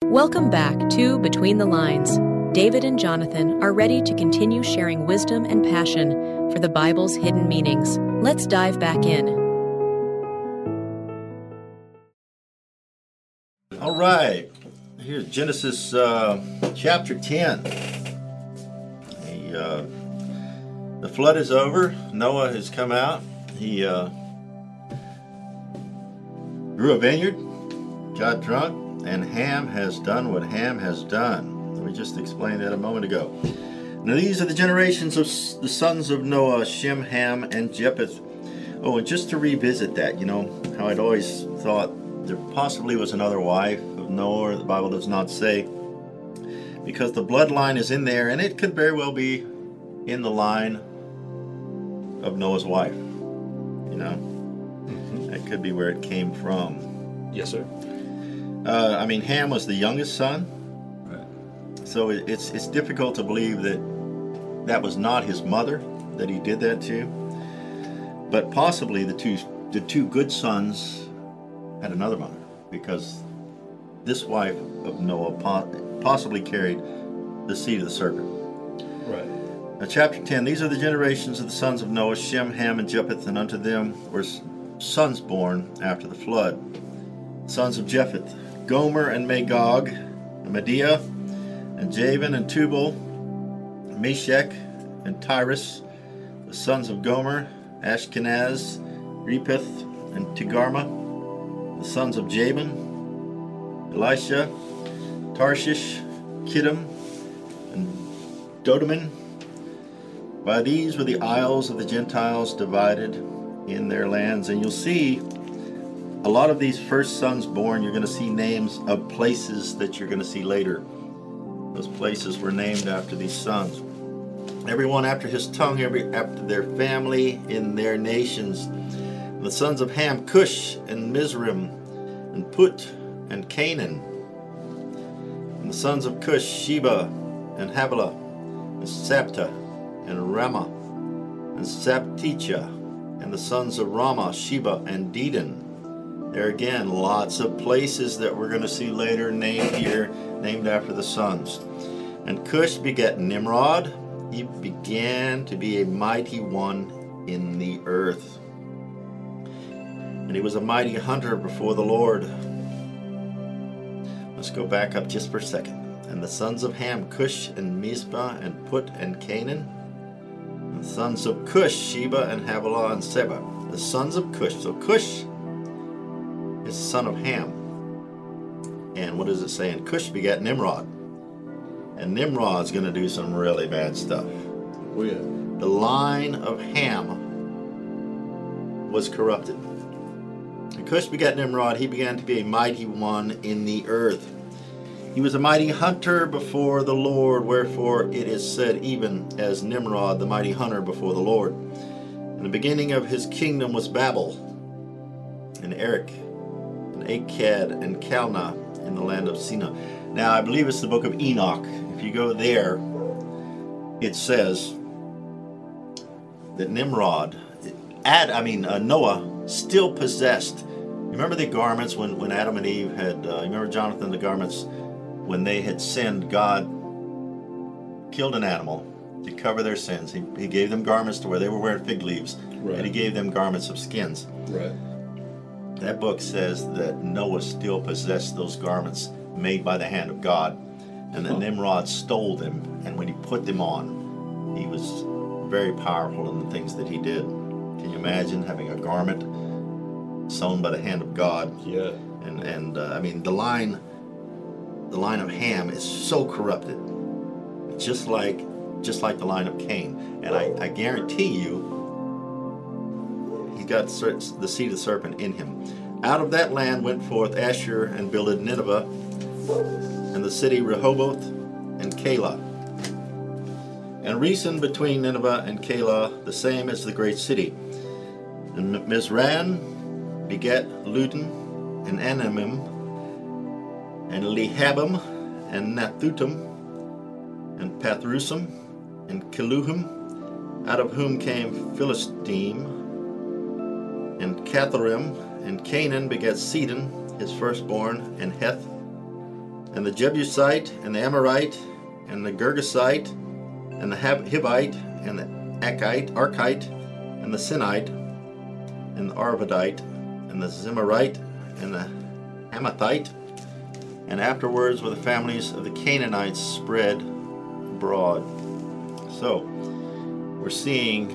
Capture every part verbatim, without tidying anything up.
Welcome back to Between the Lines. David and Jonathan are ready to continue sharing wisdom and passion for the Bible's hidden meanings. Let's dive back in. All right, here's Genesis uh, chapter ten. The, uh, the flood is over. Noah has come out. He uh, grew a vineyard, got drunk, and Ham has done what Ham has done. We just explained that a moment ago. Now these are the generations of the sons of Noah, Shem, Ham, and Japheth. Oh, and just to revisit that, you know, how I'd always thought there possibly was another wife of Noah. The Bible does not say, because the bloodline is in there, and it could very well be in the line of Noah's wife. You know, mm-hmm. That could be where it came from. Yes, sir. Uh, I mean, Ham was the youngest son, right. So it, it's it's difficult to believe that that was not his mother that he did that to. But possibly the two the two good sons had another mother, because this wife of Noah possibly carried the seed of the serpent. Right. Now, chapter ten, these are the generations of the sons of Noah, Shem, Ham, and Japheth, and unto them were sons born after the flood. Sons of Japheth, Gomer and Magog, and Medea, and Javan and Tubal, Meshech and Tyrus. The sons of Gomer, Ashkenaz, Repith, and Togarmah. The sons of Javan, Elisha, Tarshish, Kittim, and Dodman. By these were the isles of the Gentiles divided in their lands. And you'll see a lot of these first sons born, you're going to see names of places that you're going to see later. Those places were named after these sons. Everyone after his tongue, every after their family in their nations. The sons of Ham, Cush and Mizraim, and Put and Canaan. And the sons of Cush, Sheba and Havilah, and Sabta and Ramah, and Sabtecha. And the sons of Ramah, Sheba and Dedan. There again, lots of places that we're going to see later named here, named after the sons. And Cush begat Nimrod. He began to be a mighty one in the earth. And he was a mighty hunter before the Lord. Let's go back up just for a second. And the sons of Ham, Cush and Mizpah and Put and Canaan. And the sons of Cush, Sheba and Havilah and Seba. The sons of Cush. So Cush is the son of Ham. And what does it say? And Cush begat Nimrod. And Nimrod's going to do some really bad stuff. Oh yeah. The line of Ham was corrupted. And Cush begat Nimrod. He began to be a mighty one in the earth. He was a mighty hunter before the Lord, wherefore it is said, even as Nimrod, the mighty hunter before the Lord. And the beginning of his kingdom was Babel, and Erech, and Akkad, and Calneh in the land of Sinai. Now, I believe it's the book of Enoch. If you go there, it says that Nimrod, Ad, I mean uh, Noah, still possessed. Remember the garments when, when Adam and Eve had, uh, remember Jonathan, the garments, when they had sinned, God killed an animal to cover their sins. He, he gave them garments to where they were wearing fig leaves, right. And he gave them garments of skins. Right. That book says that Noah still possessed those garments made by the hand of God, and that Nimrod stole them, and when he put them on, he was very powerful in the things that he did. Can you imagine having a garment sewn by the hand of God? Yeah. And and uh, I mean the line, the line of Ham is so corrupted, just like just like the line of Cain. And I, I guarantee you, he's got the seed of the serpent in him. Out of that land went forth Asher and builded Nineveh, and the city Rehoboth and Calah. And Resen between Nineveh and Calah, the same as the great city. And Mizran begat Ludan and Anamim, and Lehabim, and Nathutim, and Pathrusim, and Kiluhim, out of whom came Philistine, and Catharim, and Canaan begat Sidon, his firstborn, and Heth, and the Jebusite, and the Amorite, and the Girgasite, and the Hivite, and the Akite, Arkite, and the Sinite, and the Arvadite, and the Zemarite, and the Hamathite, and afterwards were the families of the Canaanites spread abroad. So, we're seeing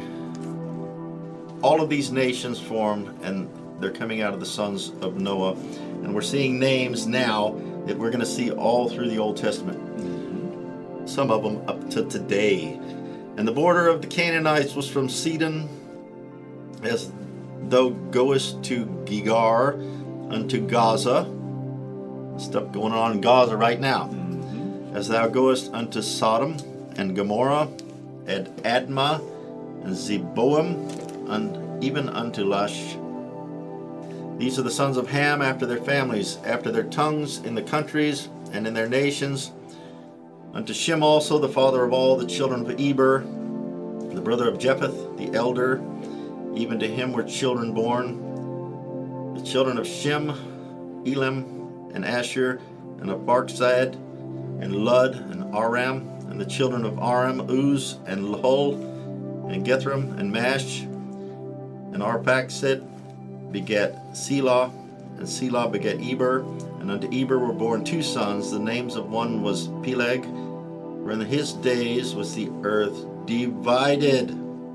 all of these nations formed, and they're coming out of the sons of Noah. And we're seeing names now that we're going to see all through the Old Testament. Mm-hmm. Some of them up to today. And the border of the Canaanites was from Sidon, as thou goest to Gegar, unto Gaza. Stuff going on in Gaza right now. Mm-hmm. As thou goest unto Sodom, and Gomorrah, and Admah, and Zeboim, and even unto Lash. These are the sons of Ham after their families, after their tongues, in the countries, and in their nations. Unto Shem also, the father of all the children of Eber, the brother of Japheth, the elder, even to him were children born. The children of Shem, Elam, and Asher, and of Barksad, and Lud, and Aram, and the children of Aram, Uz, and Lahol, and Gethram, and Mash, and Arphaxad begat Selah, and Selah begat Eber, and unto Eber were born two sons. The names of one was Peleg, for in his days was the earth divided.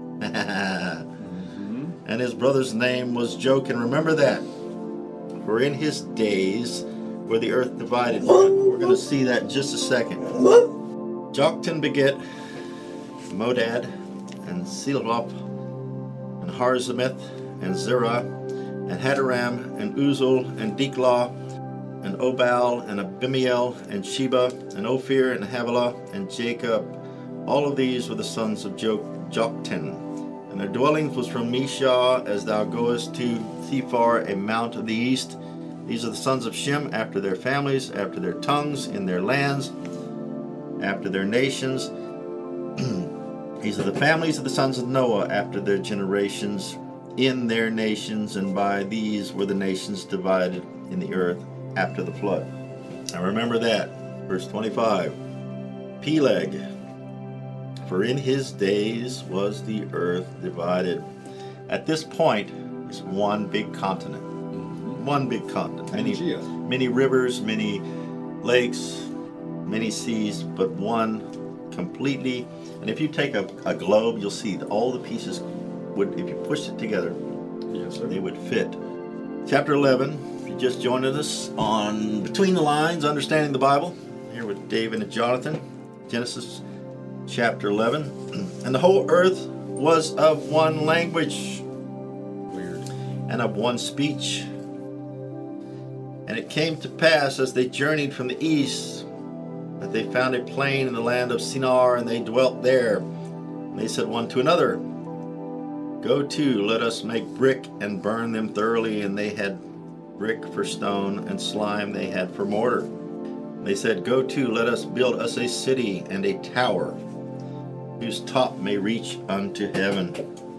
Mm-hmm. And his brother's name was Jocham. Remember that. For in his days were the earth divided. We're going to see that in just a second. Jocham begat Modad, and Seloph, and Harzameth, and Zerah, and Hadaram, and Uzal, and Diklah, and Obal, and Abimael, and Sheba, and Ophir, and Havilah, and Jacob. All of these were the sons of jo- Jocham. And their dwellings was from Mishah, as thou goest to Sephar, a mount of the east. These are the sons of Shem, after their families, after their tongues, in their lands, after their nations. These are the families of the sons of Noah, after their generations, in their nations, and by these were the nations divided in the earth after the flood. Now remember that. Verse twenty-five. Peleg, for in his days was the earth divided. At this point, it's one big continent. Mm-hmm. One big continent. Many, many rivers, many lakes, many seas, but one completely. And if you take a, a globe, you'll see that all the pieces would, if you pushed it together, yes, sir, they would fit. Chapter eleven, if you just joined us on Between the Lines, Understanding the Bible, here with David and Jonathan. Genesis chapter eleven. And the whole earth was of one language. Weird. And of one speech. And it came to pass, as they journeyed from the east, that they found a plain in the land of Shinar, and they dwelt there. And they said one to another, Go to, let us make brick and burn them thoroughly. And they had brick for stone, and slime they had for mortar. And they said, Go to, let us build us a city and a tower, whose top may reach unto heaven.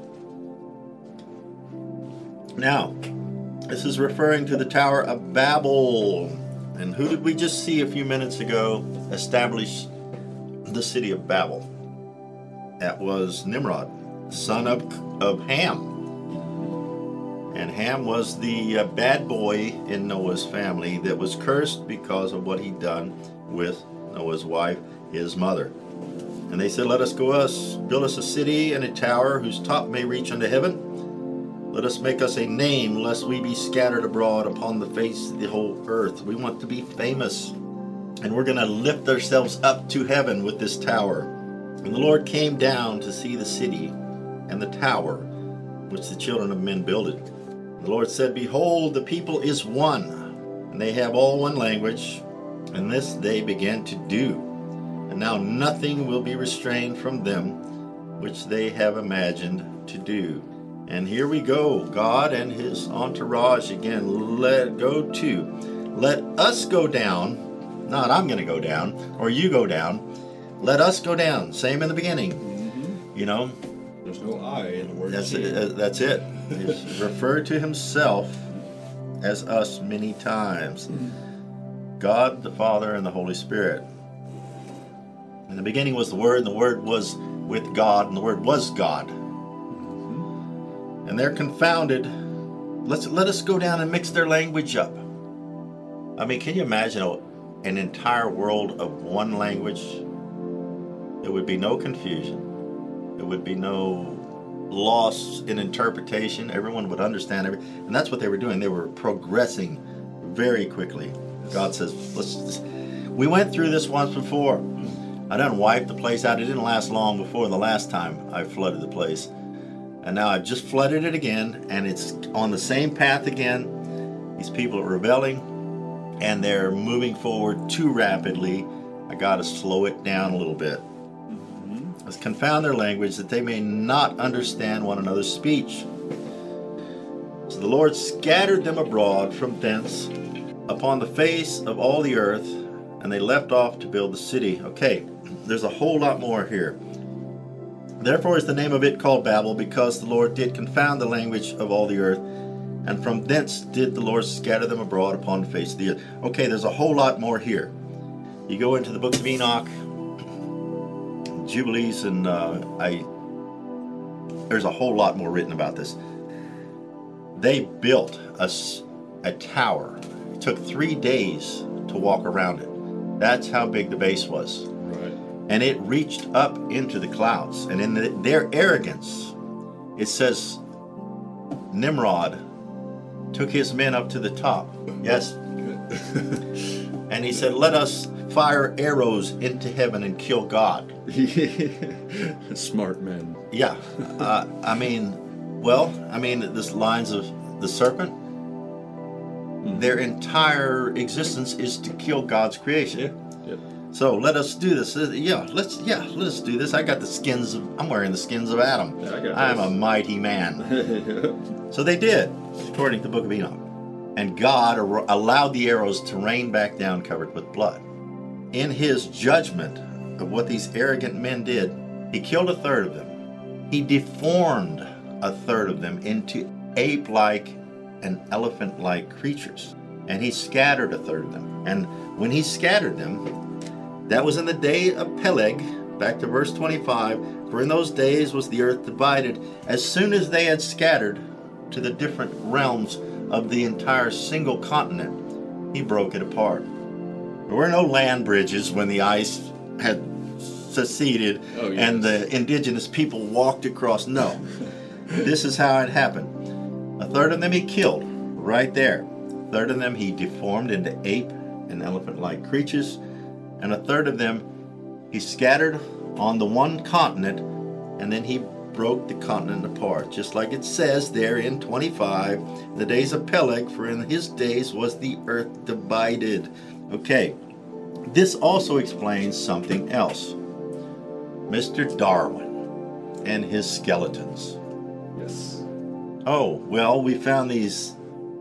Now, this is referring to the Tower of Babel. And who did we just see a few minutes ago establish the city of Babel? That was Nimrod, son of, of Ham. And Ham was the uh, bad boy in Noah's family that was cursed because of what he'd done with Noah's wife, his mother. And they said, Let us go us, build us a city and a tower whose top may reach unto heaven. Let us make us a name, lest we be scattered abroad upon the face of the whole earth. We want to be famous. And we're going to lift ourselves up to heaven with this tower. And the Lord came down to see the city and the tower which the children of men builded. The Lord said, Behold, the people is one, and they have all one language. And this they began to do. And now nothing will be restrained from them which they have imagined to do. And here we go, God and his entourage again. Let go to. Let us go down. Not I'm going to go down, or you go down. Let us go down. Same in the beginning. Mm-hmm. You know. There's no I in the word. That's it. Uh, that's it. He's referred to himself as us many times. God the Father and the Holy Spirit. In the beginning was the Word, and the Word was with God, and the Word was God. Mm-hmm. And they're confounded. Let's let us go down and mix their language up. I mean, can you imagine a, an entire world of one language? There would be no confusion. There would be no loss in interpretation. Everyone would understand every, and that's what they were doing. They were progressing very quickly. God says, let's. We went through this once before. I done wiped the place out. It didn't last long before the last time I flooded the place. And now I've just flooded it again, and it's on the same path again. These people are rebelling, and they're moving forward too rapidly. I got to slow it down a little bit. Mm-hmm. Let's confound their language, that they may not understand one another's speech. So the Lord scattered them abroad from thence upon the face of all the earth, and they left off to build the city. Okay, there's a whole lot more here. Therefore is the name of it called Babel, because the Lord did confound the language of all the earth, and from thence did the Lord scatter them abroad upon the face of the earth. Okay, there's a whole lot more here. You go into the book of Enoch, Jubilees, and uh, I. There's a whole lot more written about this. They built a, a tower. It took three days to walk around it. That's how big the base was. Right. And it reached up into the clouds. And in the, their arrogance, it says Nimrod took his men up to the top. Yes. And he said, let us fire arrows into heaven and kill God. Smart men. Yeah. Uh, I mean, well, I mean, this lines of the serpent, their entire existence is to kill God's creation. Yeah. Yeah. So let us do this. Yeah, let's yeah, let us do this. I got the skins of I'm wearing the skins of Adam. Yeah, I got I'm this. a mighty man. So they did, according to the book of Enoch. And God ar- allowed the arrows to rain back down covered with blood. In his judgment of what these arrogant men did, he killed a third of them. He deformed a third of them into ape-like and elephant-like creatures. And he scattered a third of them. And when he scattered them, that was in the day of Peleg, back to verse twenty-five, for in those days was the earth divided. As soon as they had scattered to the different realms of the entire single continent, he broke it apart. There were no land bridges when the ice had seceded oh, yes. and the indigenous people walked across. No. This is how it happened. A third of them he killed right there. A third of them he deformed into ape and elephant-like creatures. And a third of them he scattered on the one continent, and then he broke the continent apart. Just like it says there in twenty-five, the days of Peleg, for in his days was the earth divided. Okay, this also explains something else. Mister Darwin and his skeletons. Yes. Oh, well, we found these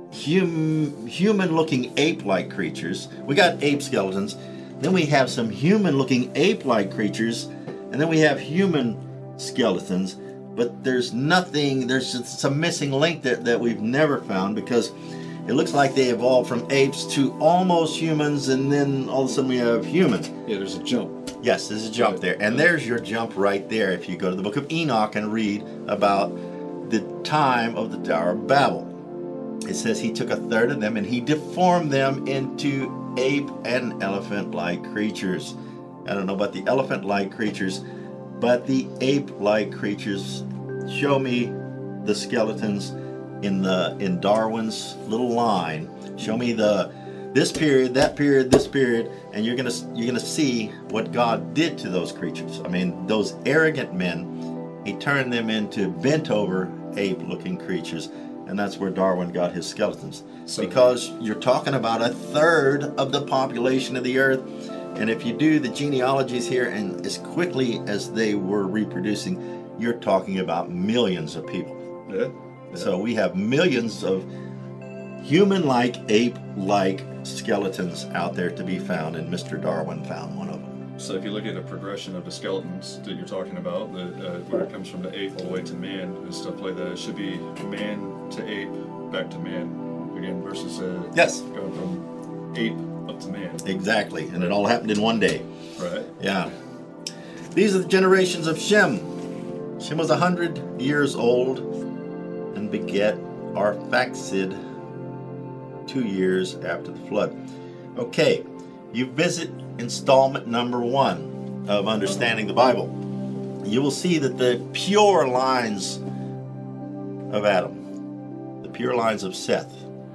hum, human-looking ape-like creatures. We got ape skeletons. Then we have some human-looking ape-like creatures. And then we have human skeletons. But there's nothing, there's just some missing link that, that we've never found, because it looks like they evolved from apes to almost humans, and then all of a sudden we have humans. Yeah, there's a jump. Yes, there's a jump Right. there. And there's your jump right there if you go to the book of Enoch and read about the time of the Tower of Babel. It says he took a third of them and he deformed them into ape and elephant-like creatures. I don't know about the elephant-like creatures, but the ape-like creatures. Show me the skeletons in the in Darwin's little line. Show me the this period, that period, this period, and you're gonna you're gonna see what God did to those creatures. I mean, those arrogant men, he turned them into bent-over ape-looking creatures, and that's where Darwin got his skeletons. So, because you're talking about a third of the population of the earth, and if you do the genealogies here, and as quickly as they were reproducing, you're talking about millions of people. Yeah. Yeah. So we have millions of human-like, ape-like skeletons out there to be found, and Mister Darwin found one of them. So if you look at the progression of the skeletons that you're talking about, the, uh, where it comes from the ape all the way to man and stuff like that, it should be man to ape back to man again versus uh, Yes. going from ape up to man. Exactly, and it all happened in one day. Right. Yeah. These are the generations of Shem. Shem was a hundred years old and beget Arphaxad two years after the flood. Okay, you visit installment number one of Understanding the Bible. You will see that the pure lines of Adam, the pure lines of Seth,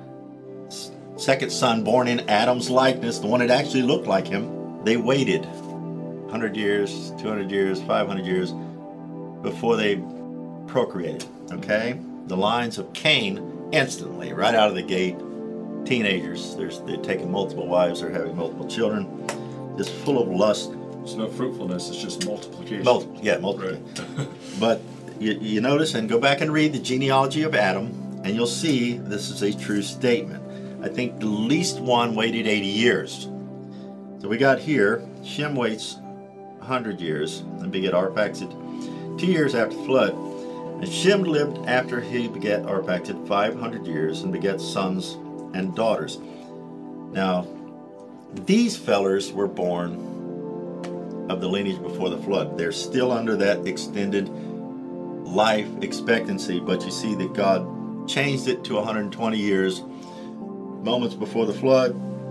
second son born in Adam's likeness, the one that actually looked like him, they waited one hundred years, two hundred years, five hundred years before they procreated. Okay? The lines of Cain, instantly, right out of the gate, teenagers, There's, they're taking multiple wives, they're having multiple children, just full of lust. There's no fruitfulness, it's just multiplication. Multiple, yeah, multiplication. Right. But you, you notice, and go back and read the genealogy of Adam, and you'll see this is a true statement. I think the least one waited eighty years. So we got here, Shem waits one hundred years and beget Arphaxad two years after the flood. And Shem lived after he begat Arphaxad five hundred years and begat sons and daughters. Now, these fellers were born of the lineage before the flood. They're still under that extended life expectancy, but you see that God changed it to one hundred twenty years, moments before the flood.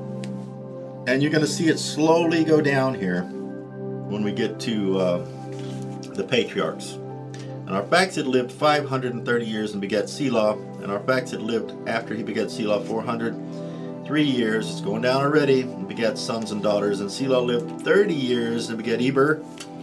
And you're going to see it slowly go down here when we get to uh, the patriarchs. And Arphaxad lived five hundred thirty years and begat Selah. And Arphaxad lived after he begat Selah four hundred three years. It's going down already. And begat sons and daughters. And Selah lived thirty years and begat Eber.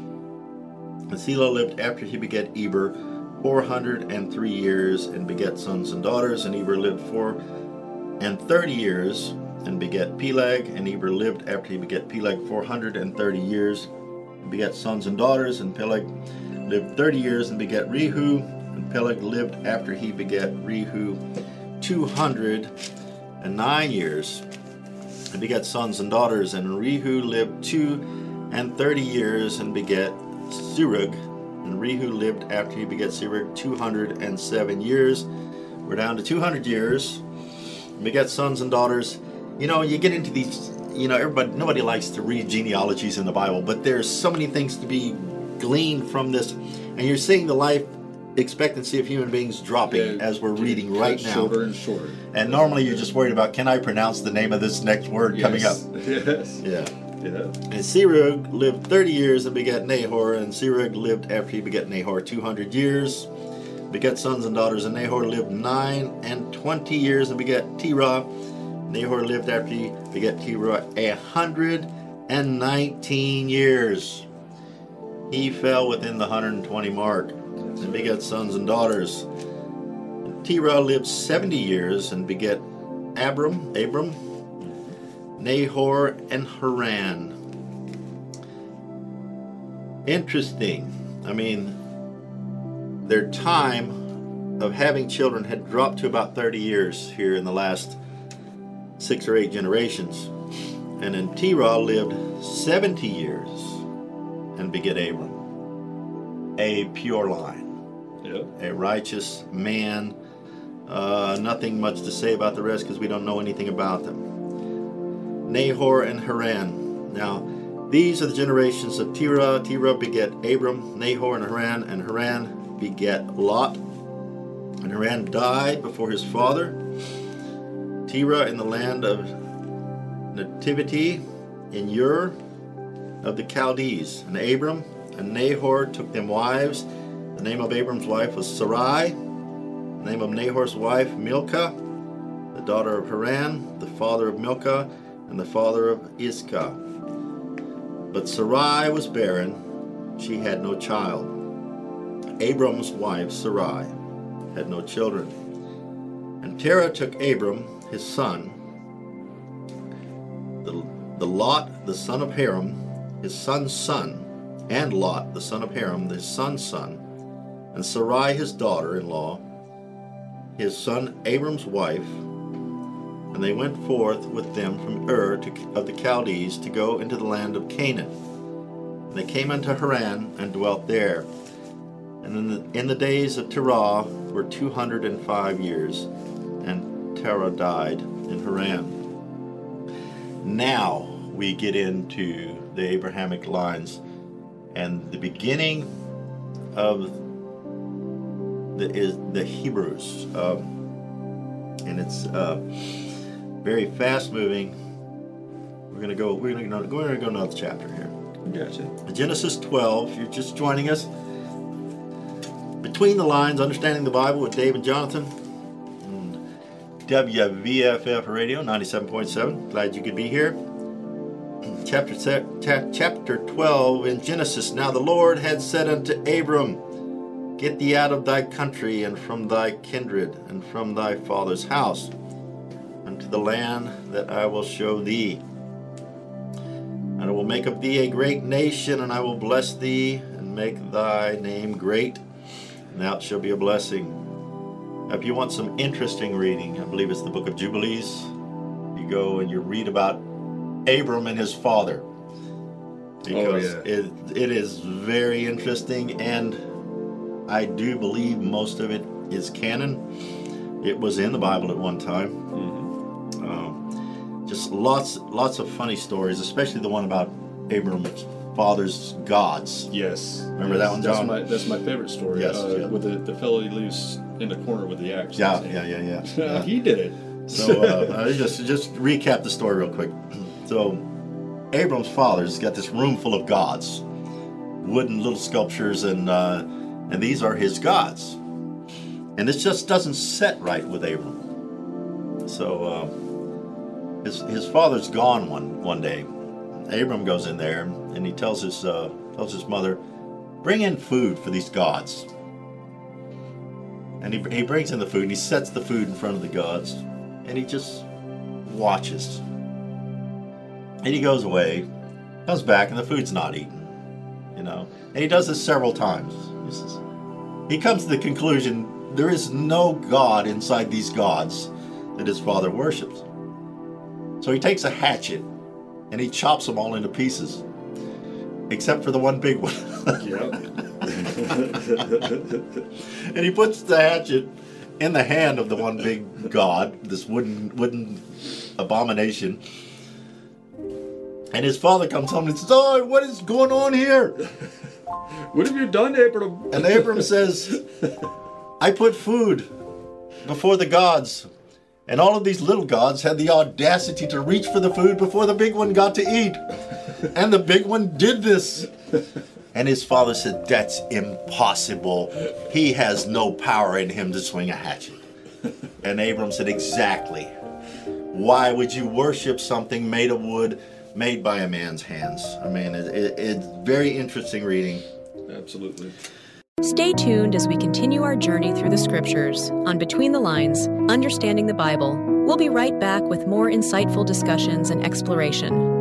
And Selah lived after he begat Eber four hundred three years and begat sons and daughters. And Eber lived four and thirty years and begat Peleg. And Eber lived after he begat Peleg four hundred thirty years and begat sons and daughters. And Peleg lived thirty years and begat Rehu. And Peleg lived after he begat Rehu two hundred nine years and begat sons and daughters. And Rehu lived two and thirty years and begat Serug. And Rehu lived after he begat Serug two hundred seven years. We're down to two hundred years. And begat sons and daughters. You know, you get into these, you know, everybody, nobody likes to read genealogies in the Bible, but there's so many things to be gleaned from this. And you're seeing the life expectancy of human beings dropping Yeah, as we're reading right now. Shorter and shorter. And normally you're just worried about, can I pronounce the name of this next word Yes. coming up? Yes. Yeah. Yeah. And Serug lived thirty years and begat Nahor. And Serug lived after he begat Nahor two hundred years, begat sons and daughters. And Nahor lived nine and twenty years and begat Terah. Nahor lived after he begat Terah a hundred and nineteen years. He fell within the one hundred twenty mark and begat sons and daughters. And Terah lived seventy years and begat Abram, Abram, Nahor, and Haran. Interesting. I mean, their time of having children had dropped to about thirty years here in the last six or eight generations. And then Terah lived seventy years and begat Abram, a pure line, Yeah. a righteous man. Uh, nothing much to say about the rest because we don't know anything about them. Nahor and Haran. Now, these are the generations of Terah. Terah begat Abram, Nahor, and Haran, and Haran begat Lot. And Haran died before his father. Terah in the land of Nativity in Ur of the Chaldees. And Abram and Nahor took them wives. The name of Abram's wife was Sarai. The name of Nahor's wife, Milcah, the daughter of Haran, the father of Milcah, and the father of Iscah. But Sarai was barren, she had no child. Abram's wife, Sarai, had no children. And Terah took Abram, his son, the, the Lot, the son of Haram, his son's son, and Lot, the son of Haram, his son's son, and Sarai, his daughter-in-law, his son Abram's wife, and they went forth with them from Ur to, of the Chaldees to go into the land of Canaan. And they came unto Haran and dwelt there. And in the, in the days of Terah were two hundred and five years, and Terah died in Haran. Now we get into the Abrahamic lines and the beginning of the is the Hebrews, um, and it's uh, very fast moving. We're gonna go. We're gonna go. We're gonna go another chapter here. Gotcha. Genesis twelve. If you're just joining us, Between the Lines, Understanding the Bible with Dave and Jonathan. W V F F Radio ninety-seven point seven. Glad you could be here. Chapter chapter twelve in Genesis. Now the Lord had said unto Abram, Get thee out of thy country and from thy kindred and from thy father's house unto the land that I will show thee. And I will make of thee a great nation, and I will bless thee and make thy name great, and thou shalt be a blessing. If you want some interesting reading, I believe it's the book of Jubilees. You go and you read about Abram and his father. Because oh, yeah. it, it is very interesting, and I do believe most of it is canon. It was in the Bible at one time. Mm-hmm. Um, just lots lots of funny stories, especially the one about Abram's father's gods. Yes. Remember yes. that one, John? That's my, that's my favorite story. Yes, uh, yeah. With the, the fellow he leaves in the corner with the axe. Yeah, yeah, yeah, yeah. yeah. He did it. So uh, I just just recap the story real quick. So Abram's father's got this room full of gods, wooden little sculptures, and uh, and these are his gods. And this just doesn't set right with Abram. So uh, his his father's gone one one day. Abram goes in there and he tells his uh, tells his mother, bring in food for these gods. And he, he brings in the food and he sets the food in front of the gods and he just watches. And he goes away, comes back, and the food's not eaten. You know, and he does this several times. He says, he comes to the conclusion there is no God inside these gods that his father worships. So he takes a hatchet and he chops them all into pieces, except for the one big one. Yep. And he puts the hatchet in the hand of the one big god, this wooden wooden abomination. And his father comes home and says, "Oh, what is going on here?" What have you done, Abram? And Abram says, "I put food before the gods, and all of these little gods had the audacity to reach for the food before the big one got to eat. And the big one did this." And his father said, "That's impossible. He has no power in him to swing a hatchet." And Abram said, "Exactly. Why would you worship something made of wood, made by a man's hands?" I mean, it, it, it's very interesting reading. Absolutely. Stay tuned as we continue our journey through the scriptures on Between the Lines, Understanding the Bible. We'll be right back with more insightful discussions and exploration.